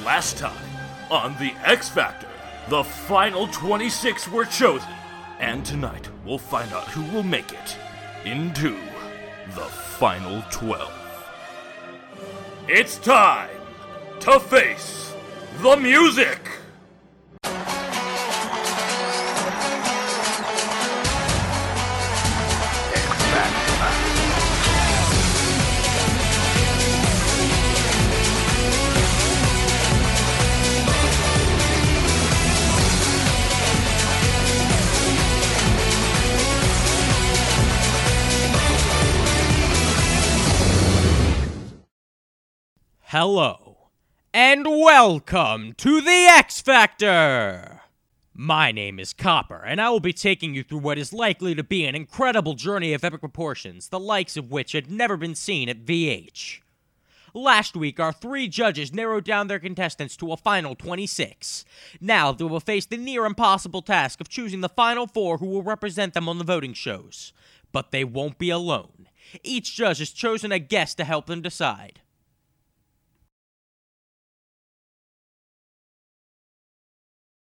Last time on The X Factor, the final 26 were chosen, and tonight we'll find out who will make it into the final 12. It's time to face the music! Hello, and welcome to the X Factor! My name is Copper, and I will be taking you through what is likely to be an incredible journey of epic proportions, the likes of which had never been seen at VH. Last week, our 3 judges narrowed down their contestants to a final 26. Now, they will face the near-impossible task of choosing the final 4 who will represent them on the voting shows. But they won't be alone. Each judge has chosen a guest to help them decide.